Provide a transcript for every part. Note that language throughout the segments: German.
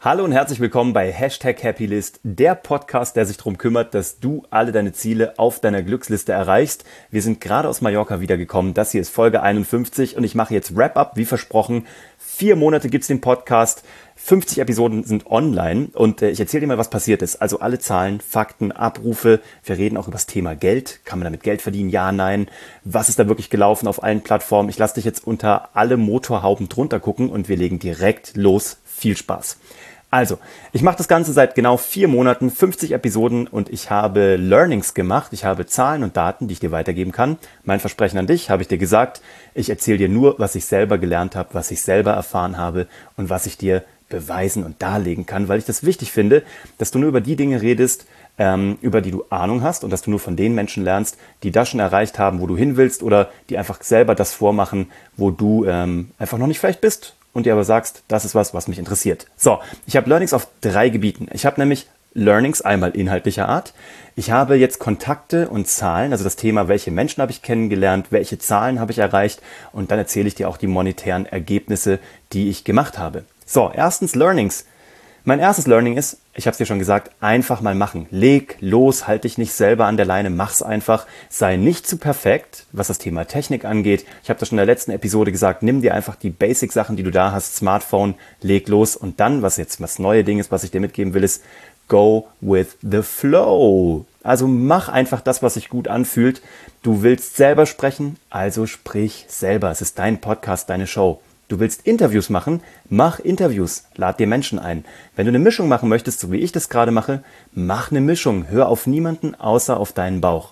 Hallo und herzlich willkommen bei #Happylist, der Podcast, der sich darum kümmert, dass du alle deine Ziele auf deiner Glücksliste erreichst. Wir sind gerade aus Mallorca wiedergekommen. Das hier ist Folge 51 und ich mache jetzt Wrap-Up, wie versprochen. 4 Monate gibt's den Podcast, 50 Episoden sind online und ich erzähle dir mal, was passiert ist. Also alle Zahlen, Fakten, Abrufe. Wir reden auch über das Thema Geld. Kann man damit Geld verdienen? Ja, nein. Was ist da wirklich gelaufen auf allen Plattformen? Ich lasse dich jetzt unter alle Motorhauben drunter gucken und wir legen direkt los. Viel Spaß. Also, ich mache das Ganze seit genau 4 Monaten, 50 Episoden und ich habe Learnings gemacht. Ich habe Zahlen und Daten, die ich dir weitergeben kann. Mein Versprechen an dich habe ich dir gesagt. Ich erzähle dir nur, was ich selber gelernt habe, was ich selber erfahren habe und was ich dir beweisen und darlegen kann, weil ich das wichtig finde, dass du nur über die Dinge redest, über die du Ahnung hast und dass du nur von den Menschen lernst, die das schon erreicht haben, wo du hin willst oder die einfach selber das vormachen, wo du einfach noch nicht vielleicht bist. Und dir aber sagst, das ist was mich interessiert. So, ich habe Learnings auf 3 Gebieten. Ich habe nämlich Learnings einmal inhaltlicher Art. Ich habe jetzt Kontakte und Zahlen, also das Thema, welche Menschen habe ich kennengelernt, welche Zahlen habe ich erreicht und dann erzähle ich dir auch die monetären Ergebnisse, die ich gemacht habe. So, erstens Learnings. Mein erstes Learning ist, ich habe es dir schon gesagt, einfach mal machen. Leg los, halt dich nicht selber an der Leine, mach's einfach. Sei nicht zu perfekt, was das Thema Technik angeht. Ich habe das schon in der letzten Episode gesagt, nimm dir einfach die Basic-Sachen, die du da hast, Smartphone, leg los. Und dann, was jetzt das neue Ding ist, was ich dir mitgeben will, ist, go with the flow. Also mach einfach das, was sich gut anfühlt. Du willst selber sprechen, also sprich selber. Es ist dein Podcast, deine Show. Du willst Interviews machen? Mach Interviews, lad dir Menschen ein. Wenn du eine Mischung machen möchtest, so wie ich das gerade mache, mach eine Mischung. Hör auf niemanden außer auf deinen Bauch.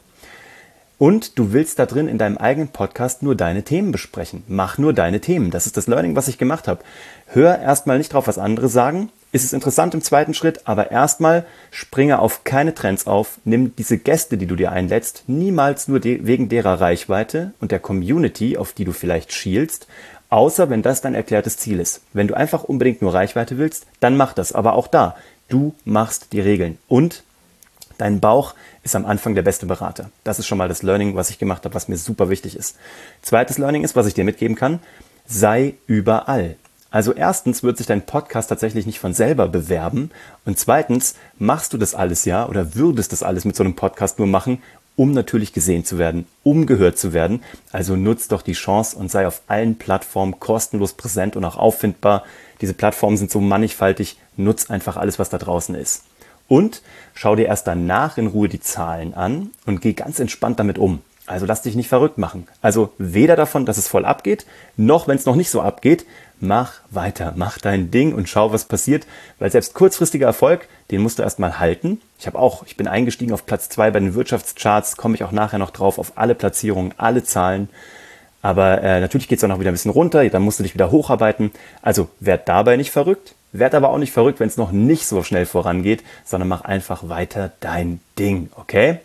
Und du willst da drin in deinem eigenen Podcast nur deine Themen besprechen. Mach nur deine Themen. Das ist das Learning, was ich gemacht habe. Hör erstmal nicht drauf, was andere sagen. Ist es interessant im zweiten Schritt, aber erstmal springe auf keine Trends auf. Nimm diese Gäste, die du dir einlädst, niemals nur wegen derer Reichweite und der Community, auf die du vielleicht schielst, außer wenn das dein erklärtes Ziel ist. Wenn du einfach unbedingt nur Reichweite willst, dann mach das. Aber auch da, du machst die Regeln. Und dein Bauch ist am Anfang der beste Berater. Das ist schon mal das Learning, was ich gemacht habe, was mir super wichtig ist. Zweites Learning ist, was ich dir mitgeben kann, sei überall. Also erstens wird sich dein Podcast tatsächlich nicht von selber bewerben. Und zweitens machst du das alles ja oder würdest das alles mit so einem Podcast nur machen, um natürlich gesehen zu werden, um gehört zu werden. Also nutz doch die Chance und sei auf allen Plattformen kostenlos präsent und auch auffindbar. Diese Plattformen sind so mannigfaltig, nutz einfach alles, was da draußen ist. Und schau dir erst danach in Ruhe die Zahlen an und geh ganz entspannt damit um. Also lass dich nicht verrückt machen. Also weder davon, dass es voll abgeht, noch wenn es noch nicht so abgeht, mach weiter, mach dein Ding und schau, was passiert. Weil selbst kurzfristiger Erfolg, den musst du erstmal halten. Ich bin eingestiegen auf Platz 2 bei den Wirtschaftscharts, komme ich auch nachher noch drauf, auf alle Platzierungen, alle Zahlen. Aber natürlich geht es dann auch wieder ein bisschen runter, dann musst du dich wieder hocharbeiten. Also werd dabei nicht verrückt, werd aber auch nicht verrückt, wenn es noch nicht so schnell vorangeht, sondern mach einfach weiter dein Ding, okay?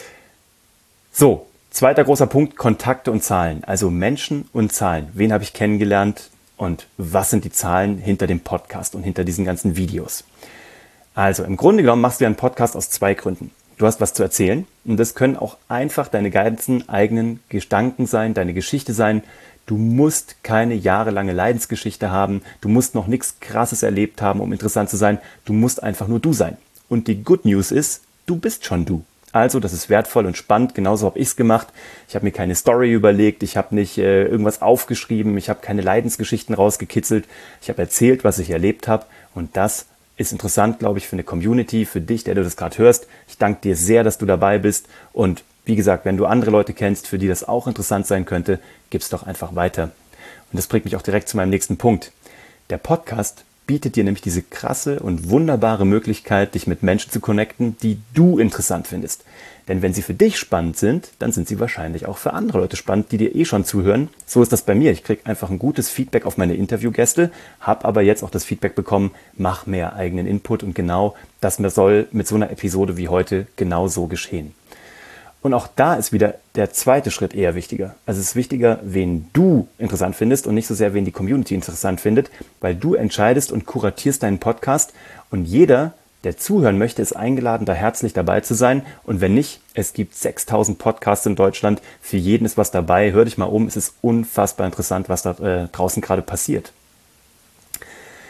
So, zweiter großer Punkt, Kontakte und Zahlen. Also Menschen und Zahlen. Wen habe ich kennengelernt und was sind die Zahlen hinter dem Podcast und hinter diesen ganzen Videos? Also im Grunde genommen machst du ja einen Podcast aus 2 Gründen. Du hast was zu erzählen und das können auch einfach deine ganzen eigenen Gedanken sein, deine Geschichte sein. Du musst keine jahrelange Leidensgeschichte haben, du musst noch nichts Krasses erlebt haben, um interessant zu sein. Du musst einfach nur du sein. Und die Good News ist, du bist schon du. Also das ist wertvoll und spannend, genauso habe ich es gemacht. Ich habe mir keine Story überlegt, ich habe nicht irgendwas aufgeschrieben, ich habe keine Leidensgeschichten rausgekitzelt. Ich habe erzählt, was ich erlebt habe und das ist interessant, glaube ich, für eine Community, für dich, der du das gerade hörst. Ich danke dir sehr, dass du dabei bist. Und wie gesagt, wenn du andere Leute kennst, für die das auch interessant sein könnte, gib's doch einfach weiter. Und das bringt mich auch direkt zu meinem nächsten Punkt. Der Podcast bietet dir nämlich diese krasse und wunderbare Möglichkeit, dich mit Menschen zu connecten, die du interessant findest. Denn wenn sie für dich spannend sind, dann sind sie wahrscheinlich auch für andere Leute spannend, die dir eh schon zuhören. So ist das bei mir. Ich kriege einfach ein gutes Feedback auf meine Interviewgäste, habe aber jetzt auch das Feedback bekommen, mach mehr eigenen Input und genau das soll mit so einer Episode wie heute genau so geschehen. Und auch da ist wieder der zweite Schritt eher wichtiger. Also es ist wichtiger, wen du interessant findest und nicht so sehr, wen die Community interessant findet, weil du entscheidest und kuratierst deinen Podcast und jeder, der zuhören möchte, ist eingeladen, da herzlich dabei zu sein. Und wenn nicht, es gibt 6000 Podcasts in Deutschland. Für jeden ist was dabei. Hör dich mal um. Es ist unfassbar interessant, was da draußen gerade passiert.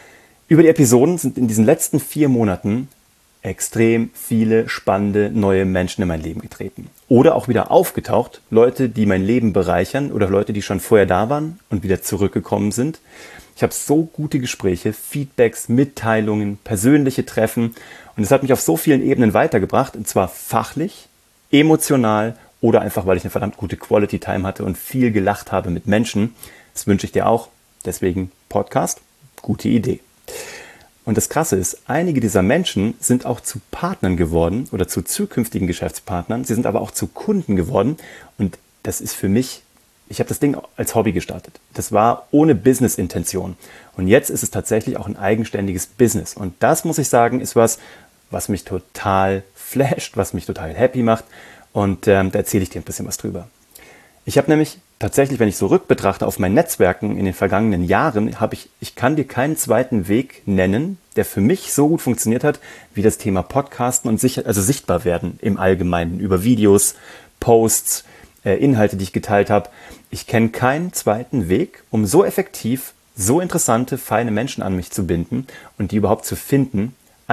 Über die Episoden sind in diesen letzten 4 Monaten extrem viele spannende neue Menschen in mein Leben getreten. Oder auch wieder aufgetaucht, Leute, die mein Leben bereichern oder Leute, die schon vorher da waren und wieder zurückgekommen sind. Ich habe so gute Gespräche, Feedbacks, Mitteilungen, persönliche Treffen und es hat mich auf so vielen Ebenen weitergebracht, und zwar fachlich, emotional oder einfach, weil ich eine verdammt gute Quality Time hatte und viel gelacht habe mit Menschen. Das wünsche ich dir auch. Deswegen Podcast, gute Idee. Und das Krasse ist, einige dieser Menschen sind auch zu Partnern geworden oder zu zukünftigen Geschäftspartnern. Sie sind aber auch zu Kunden geworden. Und das ist für mich, ich habe das Ding als Hobby gestartet. Das war ohne Business-Intention. Und jetzt ist es tatsächlich auch ein eigenständiges Business. Und das, muss ich sagen, ist was mich total flasht, was mich total happy macht. Und da erzähle ich dir ein bisschen was drüber. Ich habe nämlich tatsächlich, wenn ich so rückbetrachte auf mein Netzwerken in den vergangenen Jahren, ich kann dir keinen zweiten Weg nennen, der für mich so gut funktioniert hat, wie das Thema Podcasten und sichtbar werden im Allgemeinen über Videos, Posts, Inhalte, die ich geteilt habe. Ich kenne keinen zweiten Weg, um so effektiv, so interessante, feine Menschen an mich zu binden und die überhaupt zu finden,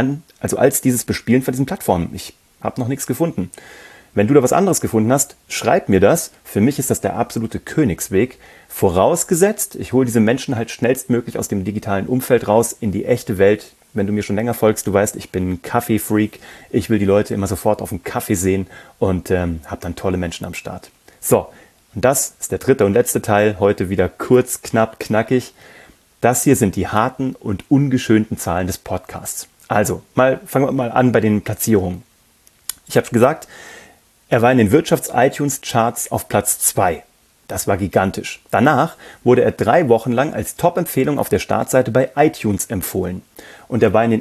als dieses Bespielen von diesen Plattformen. Ich habe noch nichts gefunden. Wenn du da was anderes gefunden hast, schreib mir das. Für mich ist das der absolute Königsweg. Vorausgesetzt, ich hole diese Menschen halt schnellstmöglich aus dem digitalen Umfeld raus in die echte Welt. Wenn du mir schon länger folgst, du weißt, ich bin ein Kaffee-Freak. Ich will die Leute immer sofort auf dem Kaffee sehen und habe dann tolle Menschen am Start. So, und das ist der dritte und letzte Teil. Heute wieder kurz, knapp, knackig. Das hier sind die harten und ungeschönten Zahlen des Podcasts. Also, fangen wir mal an bei den Platzierungen. Ich habe gesagt, er war in den Wirtschafts-iTunes-Charts auf Platz 2. Das war gigantisch. Danach wurde er 3 Wochen lang als Top-Empfehlung auf der Startseite bei iTunes empfohlen. Und er war in den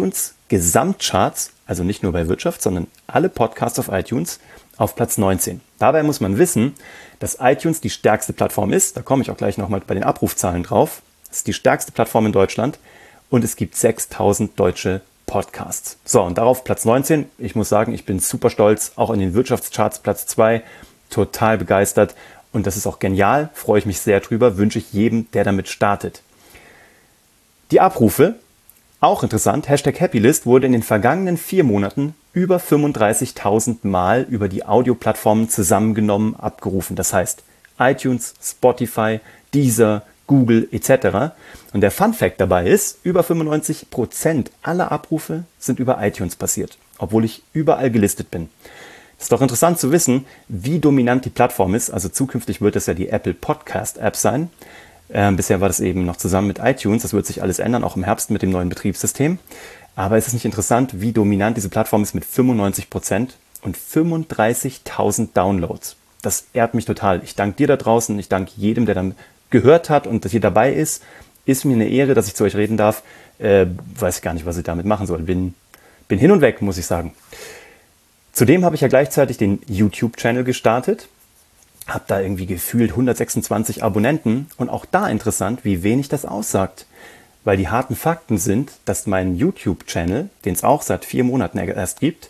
iTunes-Gesamtcharts, also nicht nur bei Wirtschaft, sondern alle Podcasts auf iTunes, auf Platz 19. Dabei muss man wissen, dass iTunes die stärkste Plattform ist. Da komme ich auch gleich nochmal bei den Abrufzahlen drauf. Es ist die stärkste Plattform in Deutschland und es gibt 6000 deutsche Podcasts. So, und darauf Platz 19. Ich muss sagen, ich bin super stolz. Auch in den Wirtschaftscharts Platz 2. Total begeistert. Und das ist auch genial. Freue ich mich sehr drüber. Wünsche ich jedem, der damit startet. Die Abrufe, auch interessant. #Happylist wurde in den vergangenen 4 Monaten über 35.000 Mal über die Audioplattformen zusammengenommen abgerufen. Das heißt iTunes, Spotify, Deezer, Google etc. Und der Fun-Fact dabei ist, über 95% aller Abrufe sind über iTunes passiert, obwohl ich überall gelistet bin. Es ist doch interessant zu wissen, wie dominant die Plattform ist. Also zukünftig wird es ja die Apple Podcast App sein. Bisher war das eben noch zusammen mit iTunes. Das wird sich alles ändern, auch im Herbst mit dem neuen Betriebssystem. Aber es ist nicht interessant, wie dominant diese Plattform ist mit 95% und 35.000 Downloads. Das ehrt mich total. Ich danke dir da draußen. Ich danke jedem, der dann gehört hat und das hier dabei ist. Ist mir eine Ehre, dass ich zu euch reden darf. Weiß gar nicht, was ich damit machen soll. Bin hin und weg, muss ich sagen. Zudem habe ich ja gleichzeitig den YouTube-Channel gestartet. Habe da irgendwie gefühlt 126 Abonnenten. Und auch da interessant, wie wenig das aussagt. Weil die harten Fakten sind, dass mein YouTube-Channel, den es auch seit 4 Monaten erst gibt,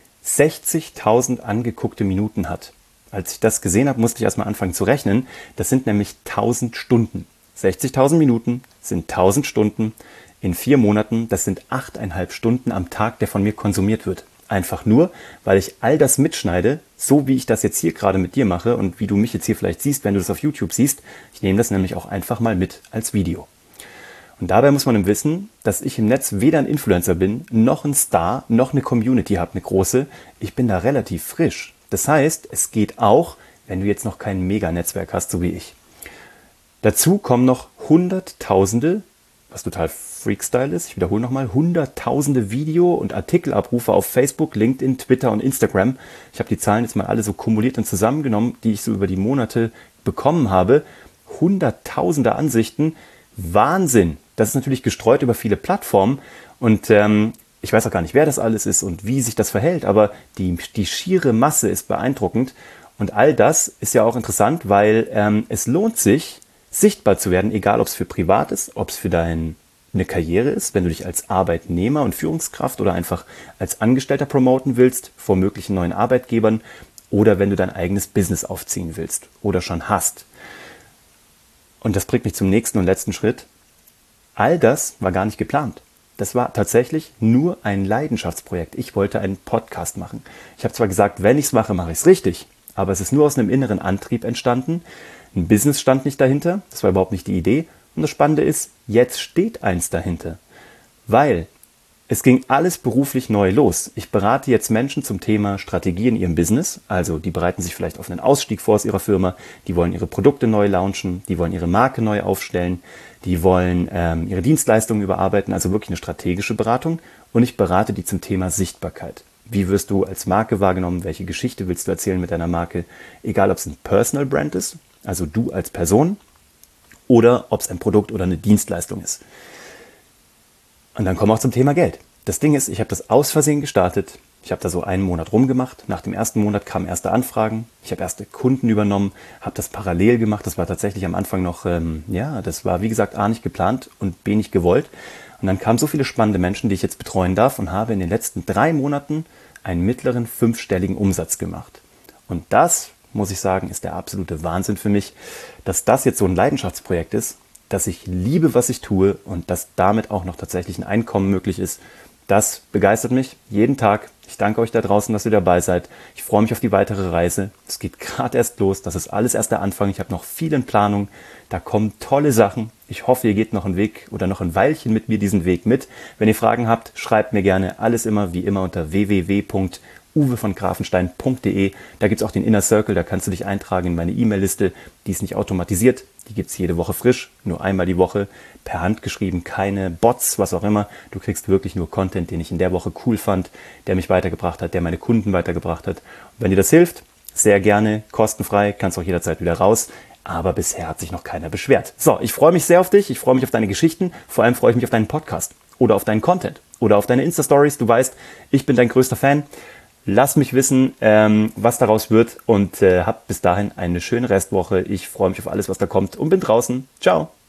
60.000 angeguckte Minuten hat. Als ich das gesehen habe, musste ich erstmal anfangen zu rechnen. Das sind nämlich 1000 Stunden. 60.000 Minuten sind 1000 Stunden in 4 Monaten. Das sind 8,5 Stunden am Tag, der von mir konsumiert wird. Einfach nur, weil ich all das mitschneide, so wie ich das jetzt hier gerade mit dir mache und wie du mich jetzt hier vielleicht siehst, wenn du das auf YouTube siehst. Ich nehme das nämlich auch einfach mal mit als Video. Und dabei muss man wissen, dass ich im Netz weder ein Influencer bin, noch ein Star, noch eine Community habe, eine große. Ich bin da relativ frisch. Das heißt, es geht auch, wenn du jetzt noch kein Mega-Netzwerk hast, so wie ich. Dazu kommen noch Hunderttausende, was total Freakstyle ist, ich wiederhole nochmal, Hunderttausende Video- und Artikelabrufe auf Facebook, LinkedIn, Twitter und Instagram. Ich habe die Zahlen jetzt mal alle so kumuliert und zusammengenommen, die ich so über die Monate bekommen habe. Hunderttausende Ansichten, Wahnsinn! Das ist natürlich gestreut über viele Plattformen und ich weiß auch gar nicht, wer das alles ist und wie sich das verhält, aber die schiere Masse ist beeindruckend. Und all das ist ja auch interessant, weil es lohnt sich, sichtbar zu werden, egal ob es für privat ist, ob es für eine Karriere ist, wenn du dich als Arbeitnehmer und Führungskraft oder einfach als Angestellter promoten willst, vor möglichen neuen Arbeitgebern oder wenn du dein eigenes Business aufziehen willst oder schon hast. Und das bringt mich zum nächsten und letzten Schritt. all das war gar nicht geplant. Das war tatsächlich nur ein Leidenschaftsprojekt. Ich wollte einen Podcast machen. Ich habe zwar gesagt, wenn ich es mache, mache ich es richtig. Aber es ist nur aus einem inneren Antrieb entstanden. Ein Business stand nicht dahinter. Das war überhaupt nicht die Idee. Und das Spannende ist, jetzt steht eins dahinter. Weil es ging alles beruflich neu los. Ich berate jetzt Menschen zum Thema Strategie in ihrem Business. Also die bereiten sich vielleicht auf einen Ausstieg vor aus ihrer Firma. Die wollen ihre Produkte neu launchen. Die wollen ihre Marke neu aufstellen. Die wollen ihre Dienstleistungen überarbeiten. Also wirklich eine strategische Beratung. Und ich berate die zum Thema Sichtbarkeit. Wie wirst du als Marke wahrgenommen? Welche Geschichte willst du erzählen mit deiner Marke? Egal, ob es ein Personal Brand ist, also du als Person, oder ob es ein Produkt oder eine Dienstleistung ist. Und dann kommen wir auch zum Thema Geld. Das Ding ist, ich habe das aus Versehen gestartet. Ich habe da so einen Monat rumgemacht. Nach dem ersten Monat kamen erste Anfragen. Ich habe erste Kunden übernommen, habe das parallel gemacht. Das war tatsächlich am Anfang noch, das war wie gesagt A nicht geplant und B nicht gewollt. Und dann kamen so viele spannende Menschen, die ich jetzt betreuen darf und habe in den letzten 3 Monaten einen mittleren 5-stelligen Umsatz gemacht. Und das, muss ich sagen, ist der absolute Wahnsinn für mich, dass das jetzt so ein Leidenschaftsprojekt ist, dass ich liebe, was ich tue und dass damit auch noch tatsächlich ein Einkommen möglich ist. Das begeistert mich jeden Tag. Ich danke euch da draußen, dass ihr dabei seid. Ich freue mich auf die weitere Reise. Es geht gerade erst los. Das ist alles erst der Anfang. Ich habe noch viel in Planung. Da kommen tolle Sachen. Ich hoffe, ihr geht noch einen Weg oder noch ein Weilchen mit mir diesen Weg mit. Wenn ihr Fragen habt, schreibt mir gerne. Alles immer wie immer unter www.uwevongrafenstein.de. Da gibt es auch den Inner Circle. Da kannst du dich eintragen in meine E-Mail-Liste. Die ist nicht automatisiert. Die gibt es jede Woche frisch, nur einmal die Woche, per Hand geschrieben, keine Bots, was auch immer. Du kriegst wirklich nur Content, den ich in der Woche cool fand, der mich weitergebracht hat, der meine Kunden weitergebracht hat. Und wenn dir das hilft, sehr gerne, kostenfrei, kannst auch jederzeit wieder raus. Aber bisher hat sich noch keiner beschwert. So, ich freue mich sehr auf dich, ich freue mich auf deine Geschichten, vor allem freue ich mich auf deinen Podcast oder auf deinen Content oder auf deine Insta-Stories. Du weißt, ich bin dein größter Fan. Lass mich wissen, was daraus wird und hab bis dahin eine schöne Restwoche. Ich freue mich auf alles, was da kommt und bin draußen. Ciao.